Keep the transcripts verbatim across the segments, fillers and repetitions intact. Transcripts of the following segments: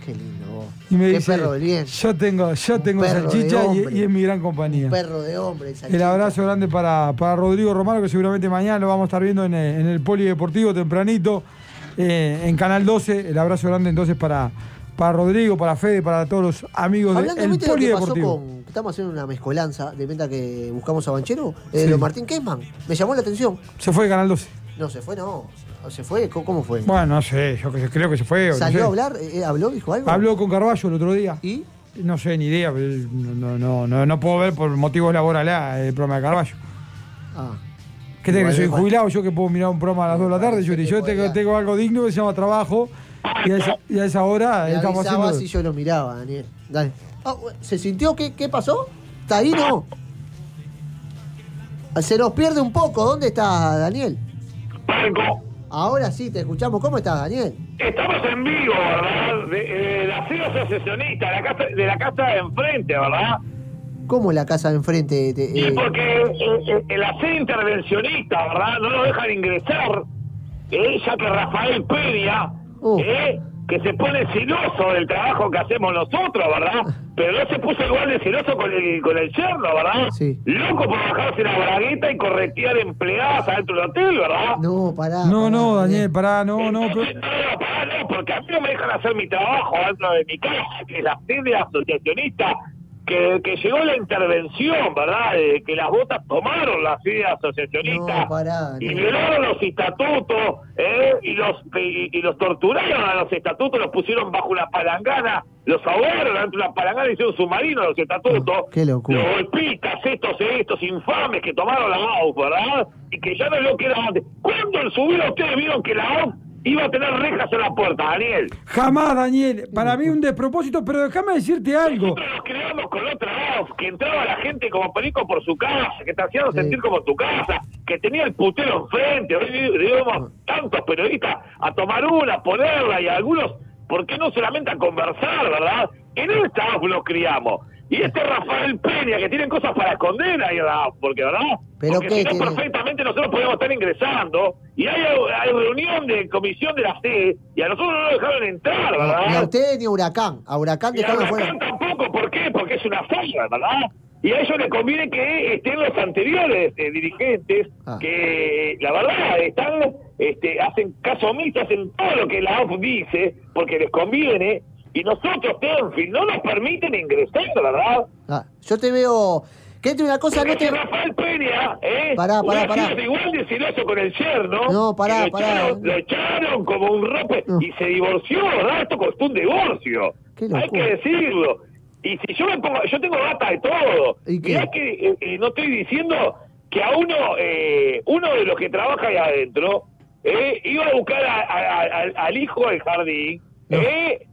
Qué lindo vos. Y me Qué dice, perro del bien. yo tengo, yo Un tengo perro salchicha de y, hombre. y es mi gran compañía. Un perro de hombre. El salchicha. abrazo grande para, para Rodrigo Romano, que seguramente mañana lo vamos a estar viendo en el, en el Polideportivo tempranito, eh, en Canal doce. El abrazo grande entonces para, para Rodrigo, para Fede, para todos los amigos Hablando del ¿viste lo que pasó Polideportivo. con, estamos haciendo una mezcolanza de venta que buscamos a Banchero, eh, Sí. lo de Martín Kessman. Me llamó la atención. Se fue de Canal doce. No, se fue, no. ¿O se fue? ¿Cómo, cómo fue? Bueno, no sé, yo que- creo que se fue. o no ¿Salió sé. a hablar? Eh, ¿Habló? ¿Dijo algo? Habló con Carballo el otro día. ¿Y? No sé, ni idea, pero no, no, no, no puedo ver por motivos laborales el programa de Carballo. Ah. ¿Qué tenés, Igual que soy me pa- jubilado? Yo que puedo mirar un programa a las dos de la tarde. Yo, parece yo que tengo, podía. tengo algo digno que se llama trabajo. Y a esa, y a esa hora Me estamos avisaba haciendo. si yo lo miraba, Daniel. Dale. Ah, ¿se sintió? ¿Qué, qué pasó? ¿Está ahí, no? Se nos pierde un poco. ¿Dónde está Daniel? Marco, Ahora sí, te escuchamos. ¿Cómo estás, Daniel? estamos en vivo, ¿verdad? De, de la sede asociacionista, de la casa de la casa de enfrente, ¿verdad? ¿Cómo la casa de enfrente? te- Y eh, porque eh, eh, la sede intervencionista, ¿verdad? No lo dejan ingresar, eh, ya que Rafael Peña, Uh. eh, que se pone celoso del trabajo que hacemos nosotros, ¿verdad? Pero no se puso igual de celoso con el, con el yerno, ¿verdad? Sí. Loco por bajarse la bragueta y corretear empleadas adentro del hotel, ¿verdad? No, pará. No, pará, no, Daniel, pará, no, no. Entonces, pero- no, no, pará, no, porque a mí no me dejan hacer mi trabajo dentro de mi casa, que es la sede asociacionista, que, que llegó la intervención, ¿verdad? De que las botas tomaron la sede asociacionista No, pará, y no. violaron los estatutos, ¿eh? Y los y, y los torturaron a los estatutos, los pusieron bajo una palangana, los ahogaron dentro de una palangana y hicieron submarino a los estatutos. Oh, qué locura. Los golpistas, estos, estos infames que tomaron la A U F, ¿verdad? Y que ya no es lo que era antes. ¿Cuándo en su vida ustedes vieron que la A U F iba a tener rejas en la puerta, Daniel? Jamás, Daniel. Para mí un despropósito, pero déjame decirte algo. Nosotros nos creamos con otra A U F, que entraba la gente como perico por su casa, que te hacían Sí. sentir como tu casa, que tenía el putero enfrente. Hoy digamos tantos periodistas a tomar una, a ponerla, y algunos, ¿por qué no solamente a conversar, verdad? En esta A U F nos criamos. Y este Rafael Peña, que tienen cosas para esconder ahí, ¿verdad? Porque, ¿verdad? ¿Pero Porque qué si no, tiene? perfectamente nosotros podemos estar ingresando, y hay, hay reunión de comisión de la sede, y a nosotros no nos dejaron entrar, ¿verdad? Ni a ustedes ni a Huracán. A Huracán Y a dejaron Huracán afuera. tampoco, ¿por qué? Porque es una falla, ¿verdad? Y a ellos les conviene que estén los anteriores eh, dirigentes, Ah. que la verdad están, este, hacen caso omiso, hacen todo lo que la A U F dice, porque les conviene, y nosotros, Tenfield, no nos permiten ingresar, ¿verdad? Ah, yo te veo. Que entre una cosa, no Porque te. Rafael Peña, ¿eh? Pará, pará, hubiera pará. sido igual de celoso con el yerno. No, pará, que lo pará. Echaron, lo echaron como un rope No. y se divorció, ¿verdad? Esto costó un divorcio. Qué Hay locura. que decirlo. Y si yo me pongo, yo tengo data de todo. ¿Y qué? Mirá que eh, eh, no estoy diciendo que a uno, eh, uno de los que trabaja ahí adentro, eh, iba a buscar a- a- a- al- al hijo del jardín, No. eh,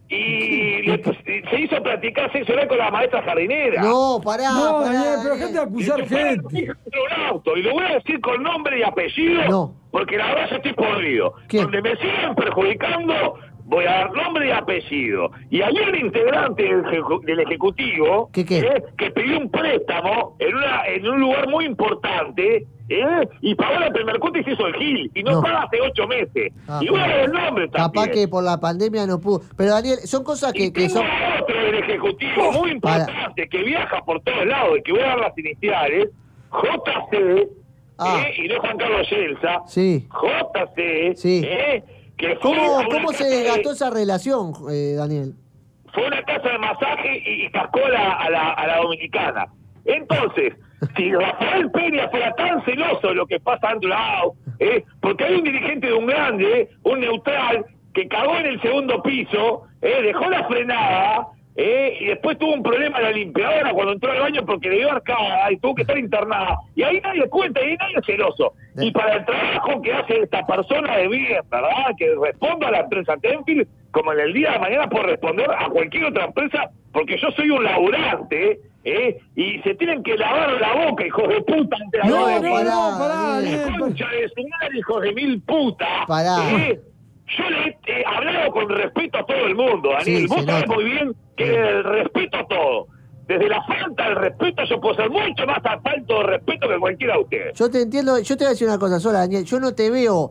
y le- se hizo practicar sexo oral con la maestra jardinera. No, pará. No, pará, Daniel, pero Daniel. gente de acusar Y se fueron gente. dentro de un auto, y lo voy a decir con nombre y apellido, No. porque la verdad yo estoy podrido. ¿Quién? Donde me siguen perjudicando, voy a dar nombre y apellido. Y había un integrante del, ejecu- del Ejecutivo ¿Qué, qué? eh, que pidió un préstamo en, una, en un lugar muy importante, eh, y pagó la primer cuota y se hizo el Gil, y no, No. paga hace ocho meses. Ah, y voy a bueno. dar el nombre también. Capaz que por la pandemia no pudo. Pero Daniel, son cosas que, Y que tengo son. otro del Ejecutivo muy importante que viaja por todos lados y que voy a dar las iniciales, J C, Ah. eh, y no Juan Carlos Yelsa, Sí. J C, Sí. eh, que fue ¿Cómo, a una cómo se casa de- desgastó esa relación, eh, Daniel? fue a una casa de masaje y, y cascó a la, a, la, a la dominicana. Entonces, si Rafael Peña fuera tan celoso de lo que pasa dentro de la A U F, eh, porque hay un dirigente de un grande, un neutral, que cagó en el segundo piso, eh, dejó la frenada, eh, y después tuvo un problema en la limpiadora cuando entró al baño porque le dio arcada y tuvo que estar internada. Y ahí nadie cuenta, y ahí nadie es celoso. Y para el trabajo que hace esta persona de bien, ¿verdad? Que responda a la empresa Tenfield, como en el día de mañana puedo responder a cualquier otra empresa, porque yo soy un laburante, ¿eh? Y se tienen que lavar la boca, hijos de puta, ante la No, voz de no, Dios. no, pará, Daniel. Daniel. Concha de su madre, hijos de mil putas. Pará. ¿eh? Yo le he hablado con respeto a todo el mundo, Daniel. Sí, Vos se sabés nota. muy bien que el respeto a todo. Desde la falta del respeto yo puedo ser mucho más falto de respeto que cualquiera de ustedes. Yo te entiendo, yo te voy a decir una cosa sola, Daniel. Yo no te veo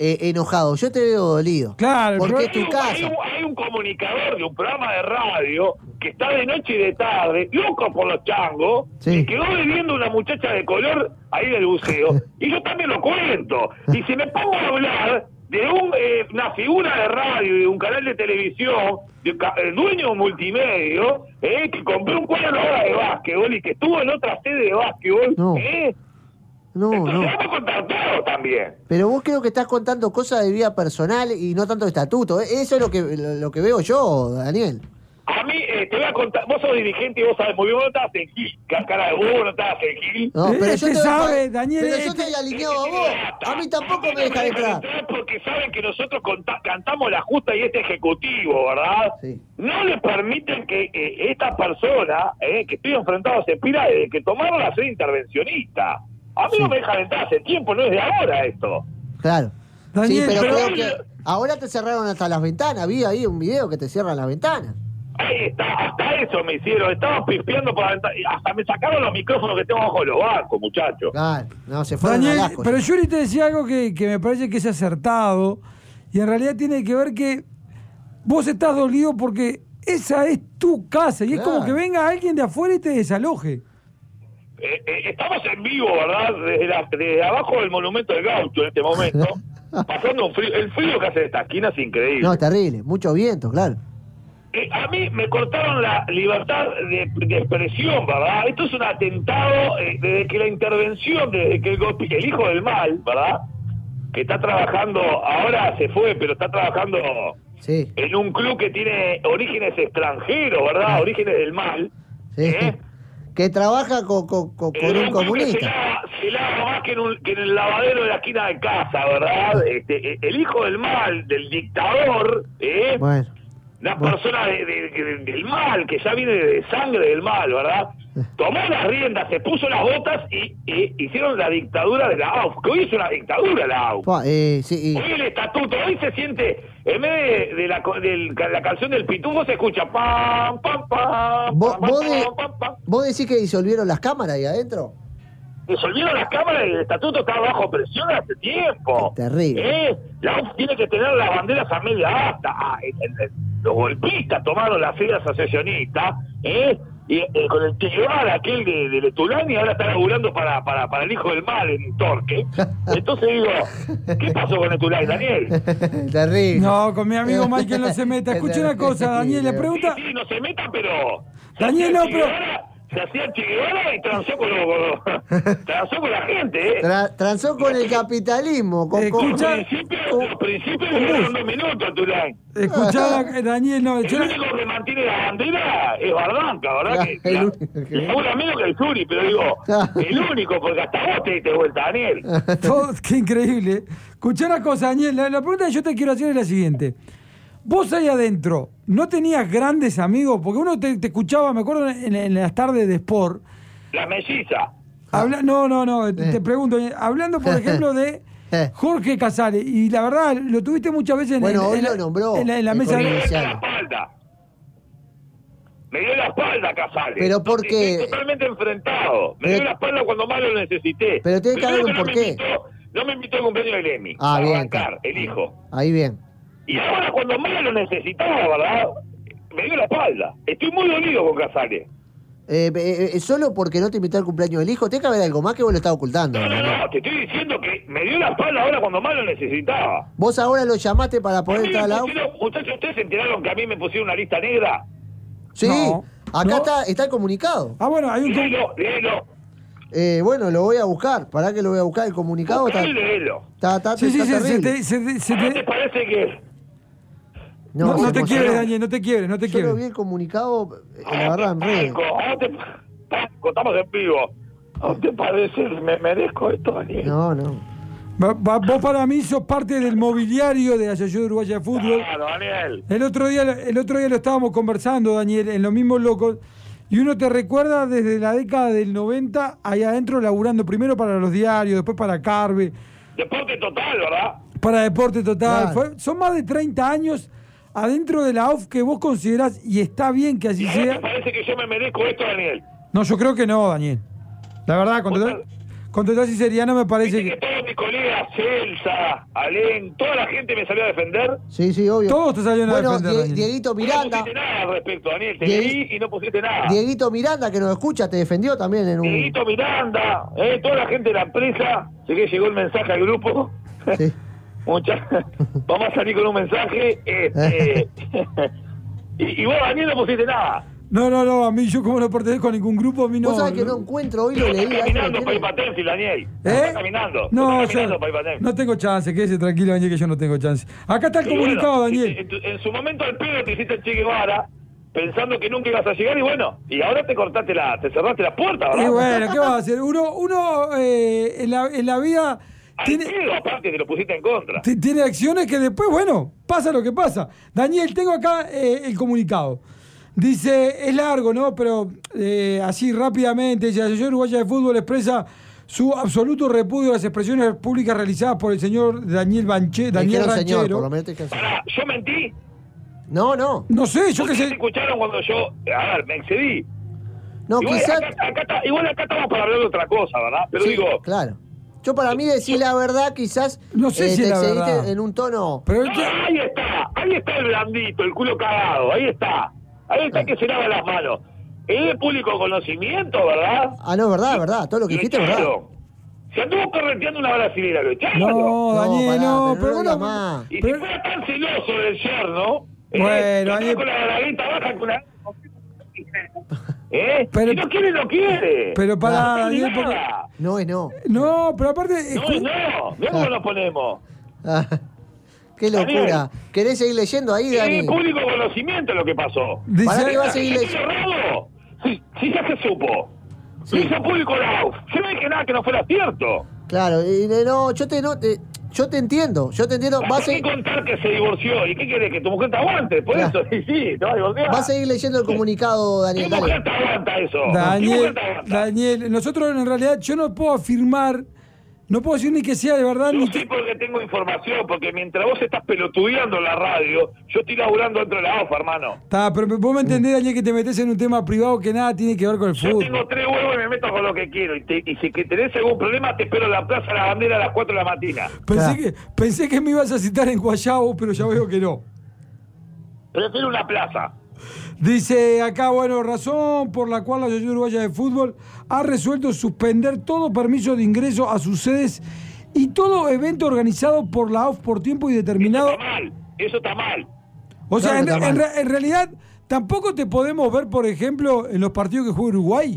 eh, enojado, yo te veo dolido. Claro, porque pero- es tu Hay casa. un, hay un comunicador de un programa de radio que está de noche y de tarde, loco por los changos, Sí. y quedó viviendo una muchacha de color ahí del buceo, y yo también lo cuento. Y si me pongo a hablar de un, eh, una figura de radio, de un canal de televisión, de un ca- el dueño de un multimedio, eh, que compró un cuadro ahora de básquetbol y que estuvo en otra sede de básquetbol, No. eh, No, entonces no. vamos a contar todo también. Pero vos creo que estás contando cosas de vida personal y no tanto de estatuto. ¿eh? Eso es lo que, lo, lo que veo yo, Daniel. A mí, eh, te voy a contar, vos sos dirigente y vos sabés muy bien, vos no estabas en Gil, ca- cara de vos no estabas en Gil. No, Eh, pero este yo te sabe, Daniel, Pero yo este- estoy alineado a vos. A mí tampoco me dejan entrar. Porque saben que nosotros conta- cantamos la justa y este ejecutivo, ¿verdad? Sí. No le permiten que eh, esta persona, eh, que estoy enfrentado, se pida de que tomaron la sede intervencionista. A mí Sí. no me dejan entrar hace tiempo, no es de ahora esto. Claro. Daniel, sí, pero, pero- creo que ahora te cerraron hasta las ventanas. Vi ahí un video que te cierran las ventanas. Ahí está, hasta eso me hicieron, estaba pispeando por la ventana, y hasta me sacaron los micrófonos que tengo bajo los bancos, muchachos. Claro, no, se fueron Daniel, al asco. pero Yuri te decía algo que, que me parece que es acertado y en realidad tiene que ver que vos estás dolido porque esa es tu casa y es Claro. como que venga alguien de afuera y te desaloje. Eh, eh, estamos en vivo, ¿verdad? Desde, la- desde abajo del monumento del Gaucho en este momento, pasando un frío. El frío que hace esta esquina es increíble. No, terrible. Mucho viento, claro. Eh, a mí me cortaron la libertad de, de expresión, ¿verdad? Esto es un atentado eh, desde que la intervención, desde que el, golpe- el hijo del mal, ¿verdad? Que está trabajando, ahora se fue, pero está trabajando Sí, en un club que tiene orígenes extranjeros, ¿verdad? Orígenes del mal. sí. ¿eh? Que trabaja con, con, con, con En un club que se comunista. lava, se lava más que en, un- que en el lavadero de la esquina de casa, ¿verdad? Este, eh, el hijo del mal, del dictador, ¿eh? Bueno, Una bueno. persona de- de- de- del mal, que ya viene de sangre del mal, ¿verdad? Tomó las riendas, se puso las botas y, y hicieron la dictadura de la A U F, que hoy es una dictadura la A U F. Pa, eh, sí, y- Hoy el estatuto, hoy se siente, en vez de, de la, co- del- la canción del pitufo, se escucha pam, pam, pam, ¿Vos, pam, vos, pam, de- pam, pam. ¿Vos decís que disolvieron las cámaras ahí adentro? Disolvieron las cámaras y el estatuto está bajo presión hace tiempo. Qué terrible. ¿Eh? La U F tiene que tener las banderas a media asta. Ah, el- el- los golpistas tomaron las filas asociacionistas, ¿eh? Y eh, con el Tejebar, aquel de, de Letulani, ahora está laburando para, para, para el hijo del mal en Torque. Entonces digo, ¿qué pasó con Letulani, Daniel? Terrible. No, con mi amigo Michael no se meta. Escucha una cosa, Daniel, le Sí, pregunta... sí, no se meta, pero... se Daniel, hacía no, pero- Che Guevara, se hacía Che Guevara y transó con, lo- con lo- transó con la gente, ¿eh? Tra- transó con el capitalismo. Con, con- Escucha- Los principios, con- los principios duraron dos minutos, Tulán. Escuchá, Daniel, no, El yo- único que mantiene la bandera es Bardanca, ¿verdad? Ah, Que, el la- único que- Seguro menos que el Suri, pero digo, Ah. el único, porque hasta vos te diste vuelta, Daniel. todo- qué increíble. Escuchá una cosa, Daniel, la, la pregunta que yo te quiero hacer es la siguiente. Vos ahí adentro, ¿no tenías grandes amigos? Porque uno te, te escuchaba, me acuerdo, en, en las tardes de Sport. La melliza. Habla, no, no, no, te, Eh. te pregunto, eh, hablando por ejemplo de Jorge Casale, y la verdad, lo tuviste muchas veces en, Bueno, en- hoy en la, lo nombró en la, en la el mesa Me de... dio Inicial. la espalda. Me dio la espalda, Casale. Pero ¿por Estoy qué? totalmente enfrentado. Me Pero- dio la espalda cuando más lo necesité. Pero tiene que haber Primero un no me porqué. invitó- No me invitó al cumpleaños de Lemi. Ah, a bien, arrancar, está. el hijo. Ahí bien. Y ahora cuando más lo necesitaba, ¿verdad? Me dio la espalda. Estoy muy dolido con Casale. Eh, eh, eh, solo porque no te invitó al cumpleaños del hijo, tiene que haber algo más que vos lo estás ocultando. No, no, Daniel. no, te estoy diciendo que me dio la espalda ahora cuando más lo necesitaba. Vos ahora lo llamaste para A poder mí me entrar a la U F. pusieron- muchachos, ¿ustedes se enteraron que a mí me pusieron una lista negra? Sí, No, acá no. está, está el comunicado. Ah, bueno, hay un... com- Léelo, léelo. Eh, bueno, lo voy a buscar. ¿Para que lo voy a buscar? El comunicado está, Buscalo y léelo. está, está, Sí, sí, está se, se terrible. te, se te- se ¿A vos te- te parece que No, no se te emocionó. quiebres, Daniel, no te quiebres, no te Yo lo vi quiebres. el comunicado, eh, la verdad, en redes. Paco, ¿a vos te, Paco, estamos en vivo. ¿A vos te parece que me merezco esto, Daniel? No, no. Va- va- vos para mí sos parte del mobiliario de la Asociación Uruguaya de Fútbol. Claro, Daniel. El otro día, el otro día lo estábamos conversando, Daniel, en Los Mismos Locos, y uno te recuerda desde la década del noventa, ahí adentro laburando primero para los diarios, después para Carve, Deporte total, ¿verdad? para Deporte Total. Claro. Fue- son más de treinta años adentro de la A U F que vos considerás, y está bien que así ¿Y a vos te sea. parece que yo me merezco esto, Daniel? No, yo creo que no, Daniel. La verdad, con, Vos total- con total sinceridad no me parece Viste que... que todos mis colegas, Celsa, Alén, toda la gente me salió a defender. Sí, sí, obvio. Todos te salieron a bueno, defender, Die- Daniel. Dieguito Miranda. No pusiste nada al respecto, Daniel. Te Die- leí y no pusiste nada. Dieguito Miranda, que nos escucha, te defendió también en un... Dieguito Miranda, eh, toda la gente de la empresa. Sé que llegó el mensaje al grupo. Sí. Mucha- Vamos a salir con un mensaje. Este, y, y vos, Daniel, no pusiste nada. No, no, no, a mí yo como no pertenezco a ningún grupo, a mí no... Vos sabés que no- no encuentro, hoy lo Estás leí. ahí lo caminando tiene. para ir para Tenfield, Daniel. ¿Eh? Estás caminando. No, Estás caminando yo para ir para Tenfield. no tengo chance, quédese tranquilo, Daniel, que yo no tengo chance. Acá está el Y comunicado, bueno, Daniel. En, en- en su momento al pedo te hiciste el Che Guevara, pensando que nunca ibas a llegar, y bueno, y ahora te cortaste la, te cerraste la puerta, ¿verdad? Y bueno, ¿qué vas a hacer? Uno, uno eh, en, la, en la vida Al tiene, pedo, aparte, te lo pusiste en contra. t- tiene acciones que después, bueno, pasa lo que pasa. Daniel, tengo acá eh, el comunicado. Dice, es largo, ¿no? Pero eh, así rápidamente, dice, la Asociación Uruguaya de Fútbol expresa su absoluto repudio a las expresiones públicas realizadas por el señor Daniel Banche, Daniel Dijeron señor, Ranchero. por lo menos te dijeron señor. Pará, yo mentí. No, no. No sé, yo qué Ustedes sé. escucharon cuando yo, a ver, me excedí. No, igual, quizás... acá, acá está- igual acá estamos para hablar de otra cosa, ¿verdad? Pero Sí, digo, claro. Yo para mí decir la verdad, quizás No sé eh, si te la excediste verdad. en un tono... Pero no, yo- ahí está, ahí está el blandito, el culo cagado, ahí está. Ahí está que se lava las manos. Es de público conocimiento, ¿verdad? Ah, no, es verdad, es verdad. Todo lo que Lo dijiste es verdad. echaron. Se anduvo correteando una brasilera, lo echaron. No, No, Daniel, pará, no, pero pero no bueno. digas más. Y pero- si fuera tan celoso del yerno, eh, Bueno, que anda Daniel- con la bragueta baja con la... ¿Eh? Pero- si no quiere, no quiere. Pero pará, No, Daniel, porque- nada. No es no. No, pero aparte. No, escu- no, no cómo nos ponemos. Ah, qué locura. ¿Querés seguir leyendo ahí, Es Dani? público conocimiento lo que pasó. Dice- ¿Para qué va a seguir ¿Está leyendo? cerrado? Sí, sí, ya se supo. Sí. Lo hizo público la A U F. Yo no dije nada que no fuera cierto. Claro, y de- no, yo te, no, te- yo te entiendo, yo te entiendo. Va a, Vas a seguir, contar que se divorció. ¿Y qué quieres? ¿Que tu mujer te aguante? Por Claro. eso, sí, sí, te va a divorciar. va a seguir leyendo el comunicado, ¿Qué Daniel. mujer Dale. te aguanta eso? ¿Qué Daniel, mujer te aguanta? Daniel, nosotros en realidad yo no puedo afirmar, no puedo decir ni que sea de verdad Yo ni sí que. porque tengo información, porque mientras vos estás pelotudeando en la radio, yo estoy laburando dentro de la A U F, hermano. Está, pero vos me entendés, Daniel, que te metes en un tema privado que nada tiene que ver con el Yo fútbol. tengo tres huevos y me meto con lo que quiero. Y, te- y si que tenés algún problema, te espero en la Plaza de la Bandera a las cuatro de la mañana. Pensé Claro. que, pensé que me ibas a citar en Guayabo, pero ya veo que no. Prefiero una plaza. Dice acá, bueno, razón por la cual la Asociación Uruguaya de Fútbol ha resuelto suspender todo permiso de ingreso a sus sedes y todo evento organizado por la A U F por tiempo indeterminado. Eso está mal. Eso está mal. O sea, Claro en, que está en mal. re- en realidad tampoco te podemos ver, por ejemplo, en los partidos que juega Uruguay.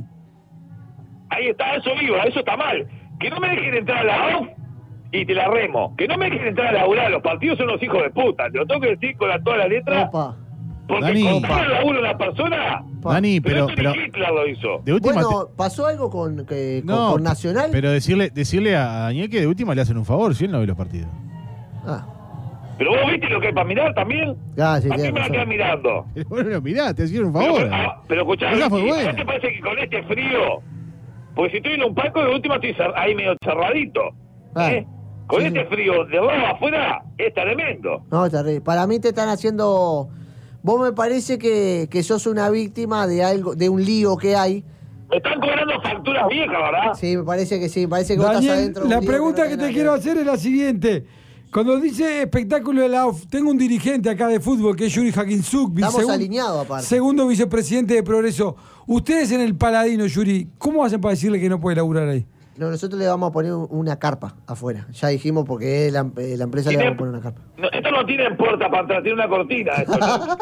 Ahí está, eso vivo, eso está mal. Que no me dejen entrar a la A U F y te la remo. Que no me dejen entrar a laburar. Los partidos son los hijos de puta. Te lo tengo que decir con la, toda la letra. Opa. Porque Dani. con el laburo una persona. Dani, pero, Pero, pero esto ni Hitler lo hizo. de última Bueno, ¿pasó algo con, que, te- con, no, con Nacional? pero decirle, decirle a Daniel que de última le hacen un favor si él no ve los partidos. Ah, Pero vos viste lo que hay para mirar también. ah, sí, a mí tenés me la razón. quedan mirando. Pero bueno, no, mirá, te hicieron un Pero, favor. ah, pero escuchá, Esa fue ¿y buena. ¿no te parece que con este frío? Porque si estoy en un palco, de última estoy cer- ahí medio cerradito. Ah, ¿eh? Con sí, este sí. frío de abajo afuera, es tremendo. No, terrible. Para mí te están haciendo... Vos me parece que, que sos una víctima de algo, de un lío que hay. Me están cobrando facturas viejas, ¿verdad? Sí, me parece que sí. Me parece que vos estás Daniel, adentro de un la lío pregunta no que tiene te nada quiero ver. hacer es la siguiente. Cuando dice espectáculo de la A U F, tengo un dirigente acá de fútbol que es Yuri Hakinsuk, Estamos alineados, aparte. segundo vicepresidente de Progreso. Ustedes en el Paladino, Yuri, ¿cómo hacen para decirle que no puede laburar ahí? No, nosotros le vamos a poner un- una carpa afuera. Ya dijimos porque la, eh, la empresa le Tiene- vamos a poner una carpa. No, esto no tiene puerta para atrás, tiene una cortina. Esto no.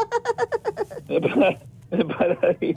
Es para- es para ahí.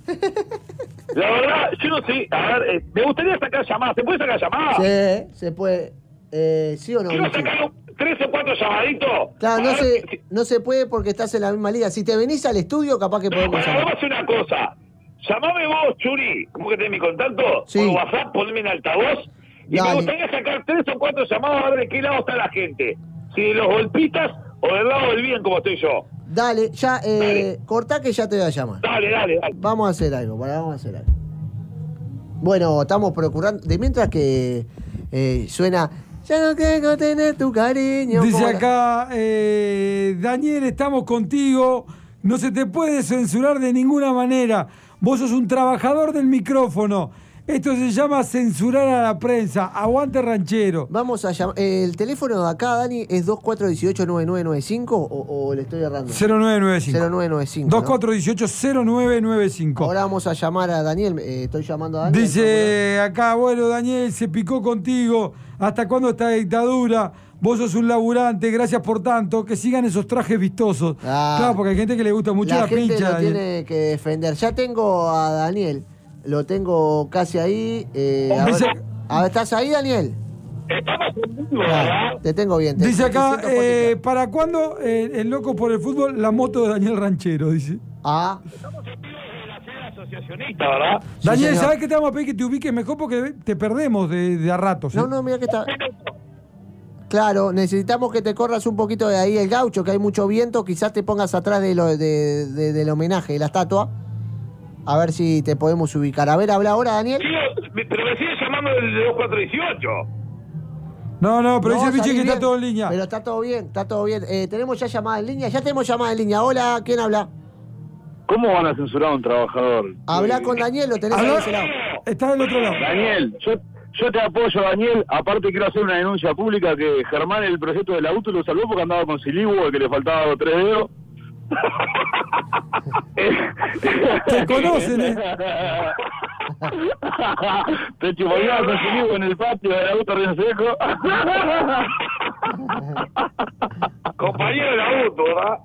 La verdad, yo no sé. A ver, eh, me gustaría sacar llamadas. ¿Se puede sacar llamadas? Sí, se puede. Eh, ¿Sí o no? Quiero Luchi? sacar un- tres o cuatro llamaditos. Claro, A no ver se, si- no se puede porque estás en la misma liga. Si te venís al estudio, capaz que No, podemos bueno, vamos a llamar. hacer una cosa. Llamame vos, Churi. ¿Cómo que tenés mi contacto? Sí. Por WhatsApp, ponme en altavoz. Y Dale. me gustaría sacar tres o cuatro llamadas a ver de qué lado está la gente. Si de los golpitas o del lado del bien, como estoy yo. Dale, ya, eh, Dale. cortá que ya te voy a llamar. Dale, dale, dale. Vamos a hacer algo, para, vamos a hacer algo. Bueno, estamos procurando. De mientras que eh, suena. Ya no quiero tener tu cariño. Dice como la- acá, eh, Daniel, estamos contigo, no se te puede censurar de ninguna manera. Vos sos un trabajador del micrófono. Esto se llama censurar a la prensa. Aguante Ranchero. Vamos a llamar. ¿El teléfono de acá, Dani, es dos cuatro uno ocho nueve nueve nueve cinco o, o le estoy errando? cero nueve nueve cinco. cero nueve nueve cinco. dos cuatro uno ocho cero nueve nueve cinco. Ahora vamos a llamar a Daniel. Eh, estoy llamando a Daniel. Dice acá, bueno, Daniel, se picó contigo. ¿Hasta cuándo esta dictadura? Vos sos un laburante, gracias por tanto. Que sigan esos trajes vistosos. Ah, claro, porque hay gente que le gusta mucho la, la, gente pincha. lo tiene que defender. Ya tengo a Daniel. Lo tengo casi ahí. Eh, a, Dice- ver, a ver, ¿estás ahí, Daniel? Estamos en vivo, Ah, ¿verdad? te tengo bien. Te, Dice te acá, siento fuerte. eh, ¿para cuándo eh, el loco por el fútbol? La moto de Daniel Ranchero, dice. Ah, Estamos en vivo desde la sede asociacionista, ¿verdad? Sí, Daniel, señor. ¿sabes qué te vamos a pedir? Que te ubiques mejor porque te perdemos de, de a ratos. ¿eh? no, no, mira que está. Claro, necesitamos que te corras un poquito de ahí el gaucho, que hay mucho viento. Quizás te pongas atrás de lo, de, de- del homenaje, de la estatua. A ver si te podemos ubicar. A ver, habla ahora, Daniel. Sigo, me- pero me sigue llamando del dos cuatro dieciocho. No, no, pero No, dice Pichi salí que está bien, todo en línea. Pero está todo bien, está todo bien. Eh, tenemos ya llamada en línea, ya tenemos llamada en línea. Hola, ¿quién habla? ¿Cómo van a censurar a un trabajador? Habla Eh, con Daniel, lo tenés ahí Habla- de ese lado. Está del otro lado. Daniel, yo, yo te apoyo, Daniel. Aparte quiero hacer una denuncia pública que Germán el proyecto del auto lo salvó porque andaba con silibuo, el que le faltaba los tres dedos. Te conocen, ¿eh? Te chuponeaba con silibuo en el patio del auto Río Seco. Compañero del auto, ¿verdad?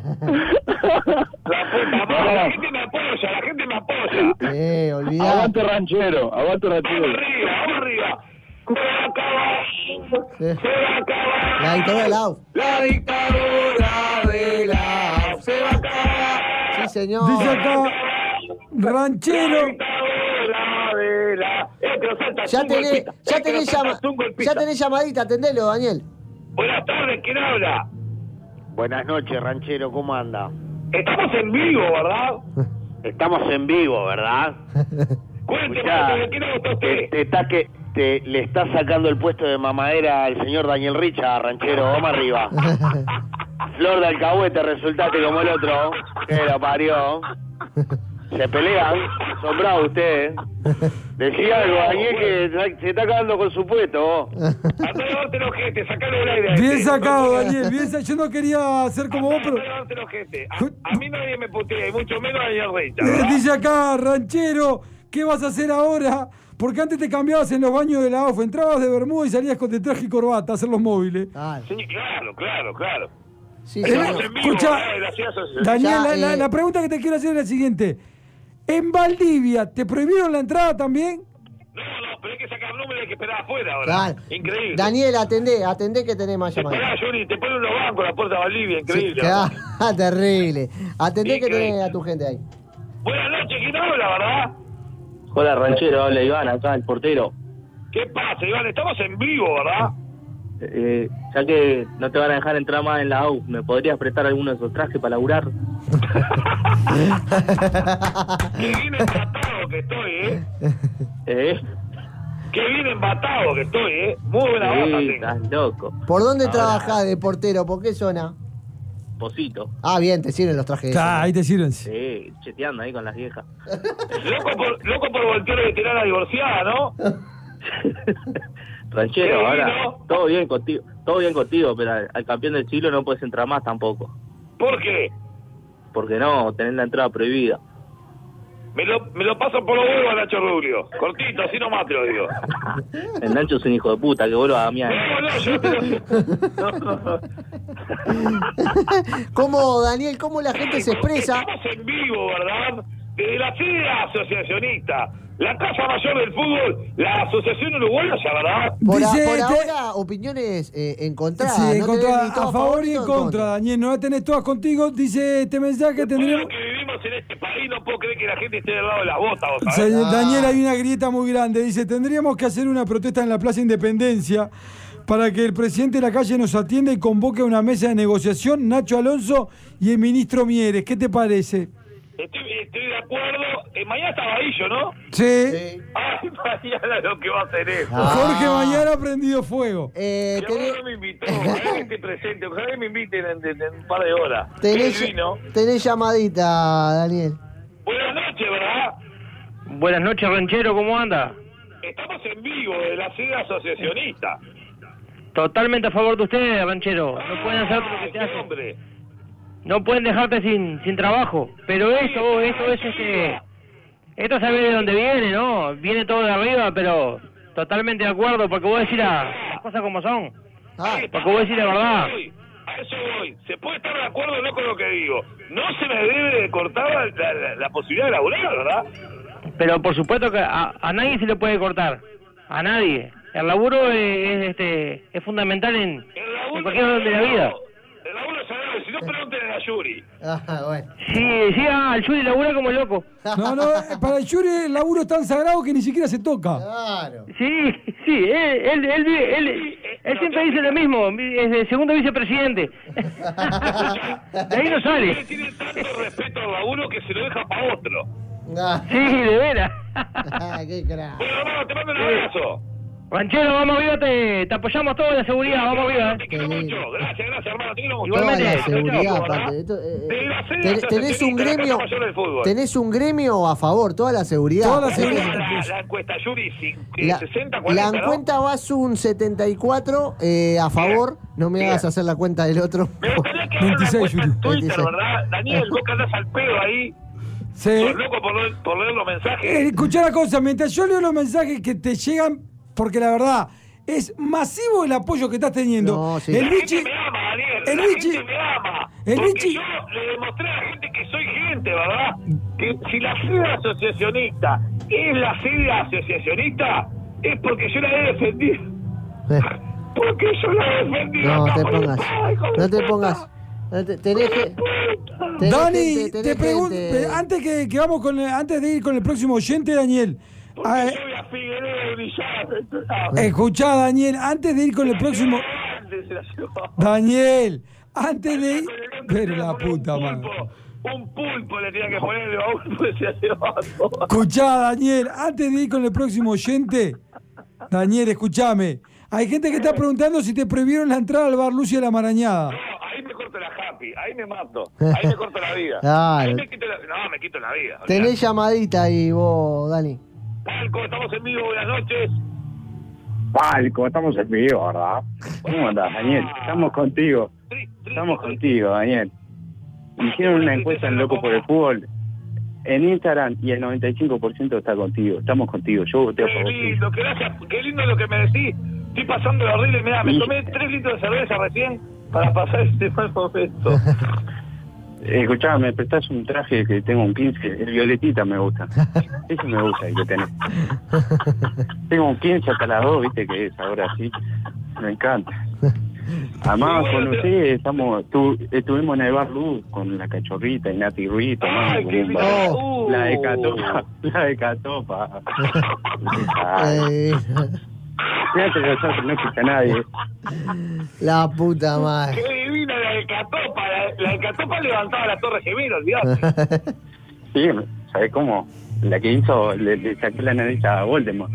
La puta madre, la gente me apoya, la gente me apoya. Eh, olvidá. Aguante ranchero, aguante Vamos ranchero. arriba, vamos arriba. Se va a acabar, Sí. se va a acabar. La dictadura del A U F. La dictadura de la A U F se va a acabar. Sí, señor. Dice acá, Ranchero. La dictadura de la... Eh, pero salta Ya Tungo el tenés, pita. ya Eh, pero tenés, salta llama- Tungo el ya pita. tenés llamadita, atendelo, Daniel. Buenas tardes, ¿quién habla? Buenas noches, ranchero, ¿cómo anda? Estamos en vivo, ¿verdad? Estamos en vivo, ¿verdad? Cuénteme, Escuchá, ¿de qué le gusta a te, usted? te está que te le está sacando el puesto de mamadera al señor Daniel Richa, ranchero, vamos arriba. Flor de alcahuete, resultate como el otro, que lo parió. Se pelean, son bravos ustedes. Decía algo, Daniel, que se- se está acabando con su puesto, vos. Andá a darte los gestes, sacale el aire. a Bien este. sacado, No, Daniel. Bien sa- Yo no quería ser como vos, pero. Andá a darte los gestes. A, a mí nadie me putea, y mucho menos a Daniel Richa, Eh, ¿verdad? Dice acá, Ranchero, ¿qué vas a hacer ahora? Porque antes te cambiabas en los baños de la O F, entrabas de bermuda y salías con de traje y corbata a hacer los móviles. Ah, Sí, claro, claro, claro. sí, Estamos señor. en vivo, Escucha, ¿verdad? De la ciudad social. Daniel, Ya, la, la- eh. la pregunta que te quiero hacer es la siguiente. En Valdivia, ¿te prohibieron la entrada también? No, no, pero hay que sacar número y hay que esperar afuera ahora. Claro. Increíble. Daniel, atendé, atendé que tenés más llamadas. Esperá, Yuri, te ponen unos bancos en la puerta de Bolivia, Sí, increíble. quedá- terrible. Atendé que Increíble. tenés a tu gente ahí. Buenas noches, ¿quién habla, verdad? Hola ranchero, habla Iván, acá el portero. ¿Qué pasa, Iván? Estamos en vivo, ¿verdad? Eh, ya que no te van a dejar entrar más en la U, ¿me podrías prestar alguno de esos trajes para laburar? Qué bien embatado que estoy, ¿eh? ¿Eh? Qué bien embatado que estoy, ¿eh? Muy buena Sí, baja estás tengo. loco. ¿Por dónde Ahora, trabajás de portero? ¿Por qué zona? Posito. Ah, bien, te sirven los trajes. Ah, ahí te sirven. Sí, cheteando ahí con las viejas. Loco por, loco por voltear a veterana divorciada, ¿no? Ranchero, Qué ahora, lindo. todo bien contigo, todo bien contigo, pero al, al campeón del siglo no puedes entrar más tampoco. ¿Por qué? Porque no, tenés la entrada prohibida. Me lo, me lo paso por los huevos a Nacho Rubio. Cortito, así nomás te lo digo. El Nacho es un hijo de puta, que vuelva a Damián. No, no, yo te lo... ¿Cómo, Daniel, cómo la gente se expresa? Estamos en vivo, ¿verdad? Desde la sede asociacionista, la Casa Mayor del Fútbol, la Asociación Uruguaya, ¿verdad? Por, a- Dice por este- ahora, opiniones eh, encontradas. Sí, no en contra- tenés ni todo a favor y en contra, Daniel. No la tenés todas contigo. Dice este mensaje, Todo tendríamos... lo que vivimos en este país, no puedo creer que la gente esté del lado de las botas, ¿vos Se- sabés? Ah. Daniel, hay una grieta muy grande. Dice, tendríamos que hacer una protesta en la Plaza Independencia para que el presidente de la calle nos atienda y convoque a una mesa de negociación, Nacho Alonso y el ministro Mieres. ¿Qué te parece? Estoy, estoy de acuerdo. Eh, mañana está Bahillo, ¿no? Sí. Sí. Ay, mañana lo que va a hacer eso. Ah. Jorge Mañana ha prendido fuego. Eh, Y ahora tenés, no me invitó, ojalá que esté presente, ojalá que me inviten en, en- en un par de horas. tenés, Qué divino. tenés llamadita, Daniel. Buenas noches, ¿verdad? Buenas noches, ranchero, ¿cómo anda? Estamos en vivo de la sede asociacionista. Totalmente a favor de ustedes, ranchero. No pueden hacer lo que te hacen. Hombre. No pueden dejarte sin sin trabajo. Pero esto, esto es este... Esto sabe de dónde viene, ¿no? Viene todo de arriba, pero totalmente de acuerdo, porque voy a decir la- las cosas como son. Ah, Porque voy a decir la verdad. A eso voy. Se puede estar de acuerdo o no con lo que digo. No se me debe de cortar la, la- la posibilidad de laburar, ¿verdad? Pero por supuesto que a, a nadie se le puede cortar. A nadie. El laburo es, es, este, es fundamental en, El laburo en cualquier orden de la vida. El laburo es sagrado. Si no, pregúntenle a Yuri. ah, bueno. Sí, sí, ah, el Yuri labura como loco. No, no, eh, para el Yuri el laburo es tan sagrado que ni siquiera se toca. Claro. Sí, sí, él, él, él, vive- él, él siempre dice lo mismo, es el segundo vicepresidente. De ahí no Él sale. tiene tanto respeto al laburo que se lo deja para otro. Ah, Sí, de veras. qué crack. Bueno, hermano, te mando un abrazo. Ranchero, vamos arriba, te, te apoyamos todos en la seguridad, vamos arriba. Te quiero Qué mucho. lindo. Gracias, gracias, hermano. Te quiero mucho. Toda Igualmente. la Chau, seguridad, chau, aparte. ¿verdad? Esto, eh, De la sede ten- tenés un asociacionista de la gremio, Casa Mayor del Fútbol. tenés un gremio a favor, toda la seguridad. Toda la Así que- seguridad. La, la encuesta Yuri, cin- La, sesenta, la cuarenta, ¿no? cuenta vas un setenta y cuatro eh, a favor. No me Bien. hagas hacer la cuenta del otro. Me gustaría que haga una veintiséis, encuesta en Yuri. Twitter, veintiséis. ¿verdad? Daniel, vos que andás al pedo ahí. Sí. Sos loco por leer, por leer los Eh, mensajes. escuchá la cosa, mientras yo leo los mensajes que te llegan, porque la verdad es masivo el apoyo que estás teniendo. No, sí. El La bichi, gente me ama, Daniel. el la bichi- gente me ama. el porque bichi- yo le demostré a la gente que soy gente, ¿verdad? Que si la sede asociacionista es la sede asociacionista, es porque yo la he defendido. Eh, Porque yo la he defendido. No acá te por el pongas. país, hijo de No te puta. pongas. No te- Tenés que. tenés Dani, gente, tenés te pregunto, gente. antes que, que vamos con el- antes de ir con el próximo oyente, Daniel. Porque ah, yo voy a Figueredo brillar. escuchá, Daniel, antes de ir con el próximo. Se la llevó. Daniel, antes de ir. Con el hombre Pero le la ponía un puta madre. pulpo, Un pulpo le tenía que poner el baúl porque se la llevaba todo. Escuchá, Daniel, antes de ir con el próximo oyente. Daniel, escúchame. Hay gente que está preguntando si te prohibieron la entrada al bar Lucia de la Marañada. No, ahí me corto la happy, ahí me mato, ahí me corto la vida. Claro. Ahí me quito la, no, me quito la vida. Tenés llamadita ahí vos, Dani. Palco, estamos en vivo, buenas noches. Palco, estamos en vivo, ¿verdad? ¿Cómo andás, Daniel? Estamos contigo. Tri- tri- Estamos tri- contigo, Daniel. Hicieron una encuesta en Loco por el Fútbol en Instagram y el noventa y cinco por ciento está contigo. Estamos contigo. Yo voté a Qué favor. lindo, gracias, qué lindo lo que me decís. Estoy pasando lo horrible, mirá, me tomé tres litros de cerveza recién para pasar este mal momento. Escuchá, me prestás un traje que tengo un quince, el violetita me gusta. Ese me gusta el que tenés. Tengo un quince hasta las dos, viste que es ahora sí. Me encanta. Además, con ustedes estamos, tu, estuvimos en el bar Luz con la cachorrita y Nati Ruiz tomando Ay, como qué un lindo. bar. Uh. La de Catopa, la de Catopa. Eh, Fíjate que nosotros no escucha nadie. la puta madre. Qué divina la de Catopa, la, la de Catopa levantaba la Torre Gemela, olvidate. Sí, ¿sabes cómo? La que hizo, le, le saqué la nariz a Voldemort.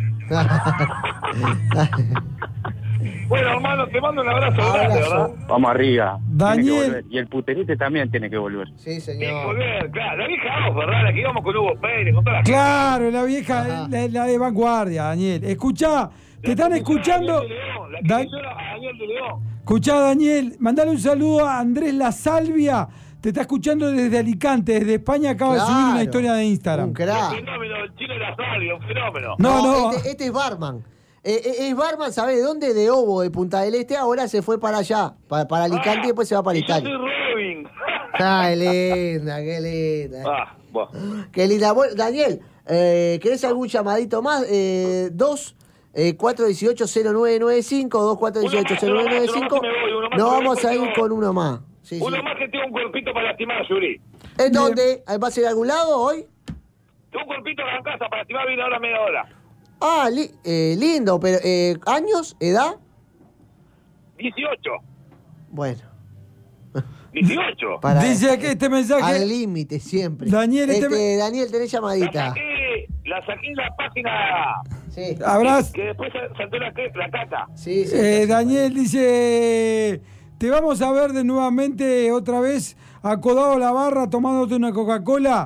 Bueno, hermano, te mando un abrazo grande, ¿verdad? Vamos arriba. Daniel. Tiene que volver. Y el puterite también tiene que volver. Sí, Tiene que señor. volver, claro. La vieja voz, ¿verdad? La que íbamos con Hugo Pérez, con toda la Claro, la vieja, Ajá. la, la de vanguardia, Daniel. Escuchá, te están escuchando. La Da- que hizo a Daniel de León. Escuchá, Daniel, mandale un saludo a Andrés La Salvia. Te está escuchando desde Alicante, desde España. Acaba de subir una Claro. historia de Instagram. Un crack. Un fenómeno, el chino de la salvia, un fenómeno. No, no. Este, este es Barman. Eh, eh, es Barman, ¿sabés de dónde? De Obo, de Punta del Este. Ahora se fue para allá, para, para Alicante y después se va para Y yo Italia. soy Robin. Qué linda, qué linda. Ah, bueno. Qué linda. Bueno, Daniel, eh, ¿querés algún llamadito más? Eh, dos, eh, cuatro uno ocho, cero nueve nueve cinco, dos cuatro uno ocho, cero nueve nueve cinco. Uno más, uno más, uno más, que me voy, uno más, Nos que me vamos voy, a ir porque con no- uno más. Sí, sí. Uno más que tiene un cuerpito para lastimar a Yuri. ¿En dónde? ¿Va a ser a algún lado hoy? Tengo un cuerpito en la casa para lastimar bien ahora media hora. Ah, li- eh, lindo, pero eh, ¿años? ¿Edad? dieciocho. Bueno, dieciocho. para Dice aquí este al mensaje. límite siempre. Daniel, este este, me- Daniel, tenés La llamadita. saqué, la saqué en la página Sí, Habrás. que después saltó la, la caca. sí, sí. Eh, sí. Daniel dice: te vamos a ver de nuevamente otra vez acodado a la barra tomándote una Coca-Cola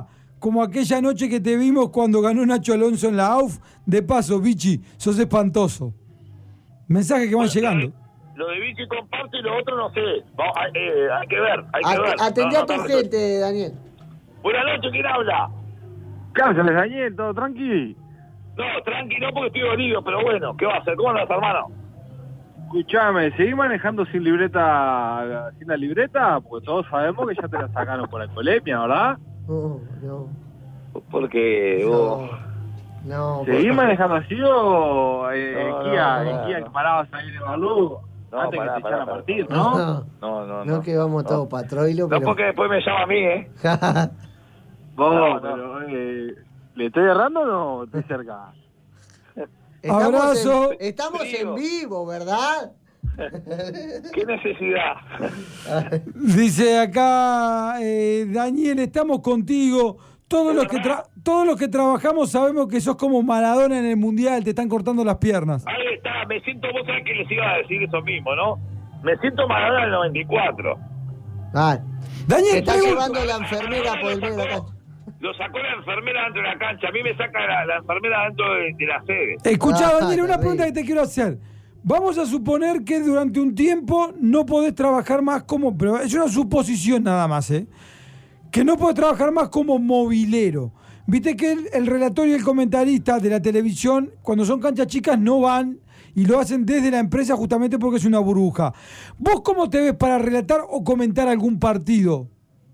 como aquella noche que te vimos cuando ganó Nacho Alonso en la A U F. De paso, Vichy, sos espantoso. Mensajes que van llegando. Lo de Vichy comparto y lo otro no sé. Vamos, eh, hay que ver, hay que At- ver. Atendé No, a tu no, no, gente, Daniel. Buenas noches, ¿quién habla? Cárceles, Daniel, todo tranqui. No, tranqui, no porque estoy dolido, pero bueno, ¿qué va a hacer? ¿Cómo andas, hermano? Escuchame, ¿seguís manejando sin libreta, sin la libreta? Porque todos sabemos que ya te la sacaron por alcoholemia, ¿verdad? No, no. Porque vos... No, ¿Seguís por- manejando así o eh, No, en Kia, no, no, en Kia no. que parabas ahí en el Barlú? No, antes pará, que te pará, echaran a pará. partir, no, ¿no? no, No, no, no, no. que vamos No. todos patroilo, No pero... porque después me llama a mí, ¿eh? Vos, No, no. pero eh, ¿le estoy errando o no? Estoy cerca. Estamos Abrazo. en, estamos Frío. en vivo, ¿verdad? ¿Qué necesidad? Dice acá, eh, Daniel, estamos contigo. Todos los, que tra- todos los que trabajamos sabemos que sos como Maradona en el Mundial, te están cortando las piernas. Ahí está, me siento, vos sabés que les iba a decir eso mismo, ¿no? Me siento Maradona del noventa y cuatro. Ah, Daniel, te está pregunta- llevando la enfermera por el medio de la cancha. Lo sacó la enfermera dentro de la cancha, a mí me saca la, la enfermera dentro de, de la sede. Escuchá, Ah, Daniel, una terrible. pregunta que te quiero hacer. Vamos a suponer que durante un tiempo no podés trabajar más como... Pero es una suposición nada más, ¿eh? Que no podés trabajar más como movilero. Viste que el, el relator y el comentarista de la televisión, cuando son canchas chicas, no van y lo hacen desde la empresa justamente porque es una burbuja. ¿Vos cómo te ves para relatar o comentar algún partido?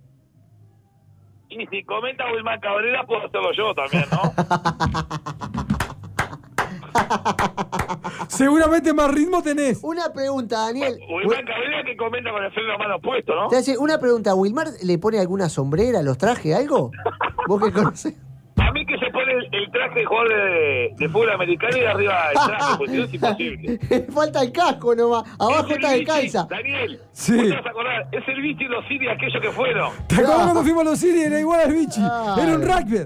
Y si comenta Wilmar Cabrera, puedo hacerlo yo también, ¿no? Seguramente más ritmo tenés. Una pregunta, Daniel. Wilmar Cabrera que comenta con el freno de mano puesto, ¿no? Te hace una pregunta. ¿Wilmar le pone alguna sombrera a los trajes, algo? ¿Vos que conocés? A mí que se pone el, el traje de jugador de, de fútbol americano y de arriba el traje, porque si no es imposible. Falta el casco nomás. Abajo Es el está Vichy, descalza. Daniel, Sí. vos te vas a acordar, es el Vichy y los City aquellos que fueron. ¿Te acuerdas cuando fuimos a los City? Era igual al Vichy. Ay. Era un rugby.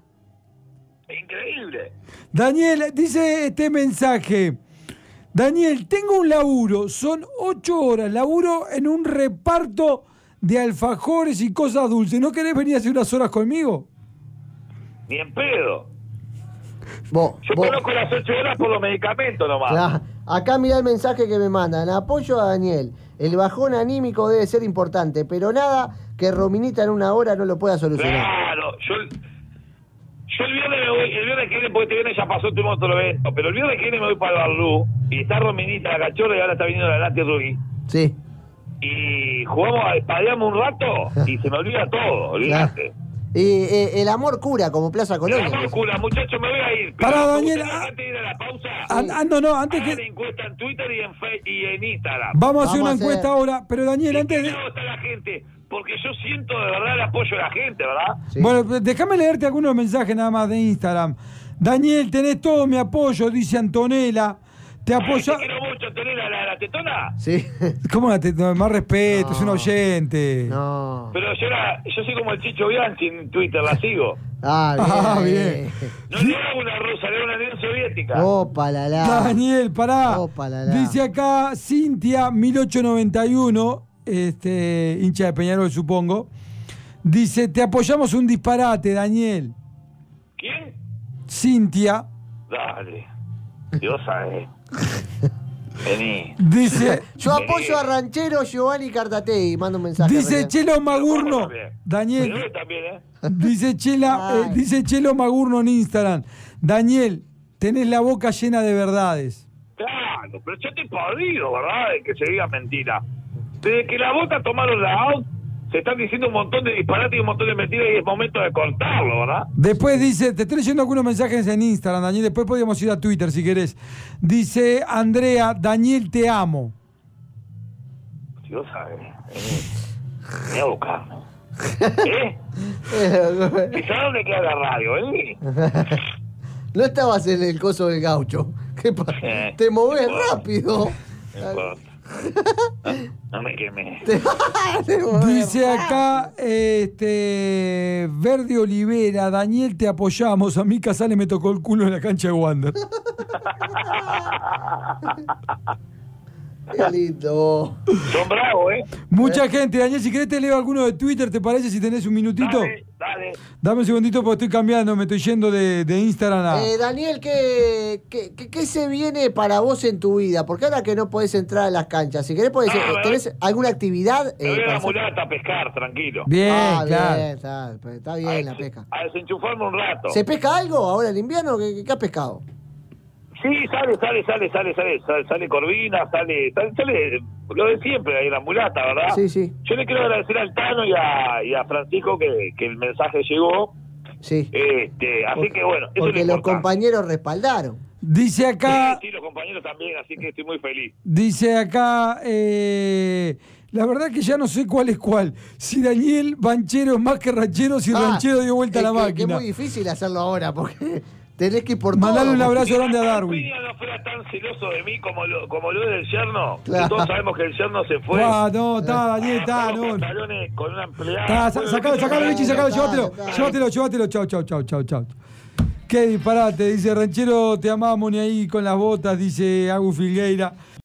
Increíble. Daniel, dice este mensaje. Daniel, tengo un laburo, son ocho horas, laburo en un reparto de alfajores y cosas dulces. ¿No querés venir a hacer unas horas conmigo? Ni en pedo. Vos, Yo vos. conozco las ocho horas por los medicamentos nomás. Claro. Acá mirá el mensaje que me mandan. Apoyo a Daniel. El bajón anímico debe ser importante, pero nada que Rominita en una hora no lo pueda solucionar. Claro, yo, yo el viernes me voy, el viernes que viene, porque este viernes ya pasó, tuvimos otro evento, pero el viernes que viene me voy para el Barlú, y está Rominita, la cachorra, y ahora está viniendo la Nati Rugui, Sí. y jugamos, padeamos un rato, y se me olvida todo, olvídate. Y eh, el amor cura, como Plaza Colonia. Vamos, cura, muchachos, me voy a ir. Pará, pero me Daniel, gustaría, ah, antes de ir a la pausa, An- ah, no, no, antes hagan que... encuesta en Twitter y en, Fe- y en Instagram. Vamos a hacer Vamos una a hacer- encuesta ahora, pero Daniel, ¿Y antes qué de... lado está la gente? Porque yo siento de verdad el apoyo de la gente, ¿verdad? Sí. Bueno, déjame leerte algunos mensajes nada más de Instagram. Daniel, tenés todo mi apoyo, dice Antonella. Te apoya... Te quiero mucho, ¿tenés la, la, la tetona? Sí. ¿Cómo la te- no, más respeto? Es un No. oyente. No. Pero yo, era, yo soy como el Chicho Bianchi en Twitter, la sigo. Ah, bien. Ah, bien. No le hago una rusa, le hago una Unión Soviética. Opa, la la. Daniel, pará. Opa, la, la. Dice acá Cintia mil ochocientos noventa y uno, este, hincha de Peñarol, supongo. Dice, te apoyamos un disparate, Daniel. ¿Quién? Cintia. Dale. Dios sabe. Vení. Dice, Yo apoyo a Ranchero Giovanni Cartategui. Mando un mensaje. dice Recién. Chelo Magurno. también. Daniel, Pero también, ¿eh? dice, Chela, eh, Ay. dice Chelo Magurno en Instagram. Daniel, tenés la boca llena de verdades. Claro, pero yo estoy podrido, ¿verdad? De que se diga mentira. Desde que la Boca tomaron la out, se están diciendo un montón de disparates y un montón de mentiras y es momento de cortarlo, ¿verdad? Después dice, te estoy leyendo algunos mensajes en Instagram, Daniel, después podríamos ir a Twitter si querés. Dice Andrea, Daniel, te amo. Dios sabe. Vení. Vení a buscarme. ¿Eh? ¿Y sabes dónde queda la radio, eh? No estabas en el coso del gaucho. ¿Qué pasa? Te movés rápido. No importa. No me quemé. Te movés Dice rápido. acá, este, Verde Olivera, Daniel, te apoyamos. A mí Casale me tocó el culo en la cancha de Wander. Qué lindo. Son bravos, ¿eh? Mucha gente, Daniel, si querés te leo alguno de Twitter, ¿te parece? Si tenés un minutito. Dale, dale. Dame un segundito porque estoy cambiando, me estoy yendo de, de Instagram a... Eh, Daniel, ¿qué, qué, qué, qué se viene para vos en tu vida? Porque ahora que no podés entrar a las canchas, si querés, podés, Ah, ¿tenés alguna actividad? Me eh, voy a para la hacer? mulata a pescar, tranquilo. Bien, Ah, claro. bien, está, está bien la pesca. A desenchufarme un rato. ¿Se pesca algo ahora en invierno? ¿Qué, qué has pescado? Sí, sale, sale, sale, sale, sale, sale, sale corvina, sale, sale, sale, lo de siempre ahí en la mulata, ¿verdad? Sí, sí. Yo le quiero agradecer al Tano y a, y a Francisco que, que el mensaje llegó. Sí. Este, así Porque- que bueno, eso Porque es lo los importante. compañeros respaldaron. Dice acá, Sí, sí, los compañeros también, así que estoy muy feliz. dice acá, eh, la verdad que ya no sé cuál es cuál. Si Daniel Banchero es más que Ranchero, si Ah, Ranchero dio vuelta a es la que- que máquina. es muy difícil hacerlo ahora porque tenés que ir por Mandale todo. un abrazo grande a Si Darwin. Piña no fuera tan celoso de mí como lo, como lo es del yerno, Claro. que todos sabemos que el yerno se fue. Ah, no, está, Daniel, está, Agarró no. los pantalones con una empleada. Está, sa- Bueno, sacalo, Piña, sacalo, Vichy, sacalo, Dale, llévatelo, dale. llévatelo, llévatelo, chau, chau, chau, chau, chau. Qué disparate, dice Ranchero, te amamos ni ahí con las botas, dice Agus Filgueira.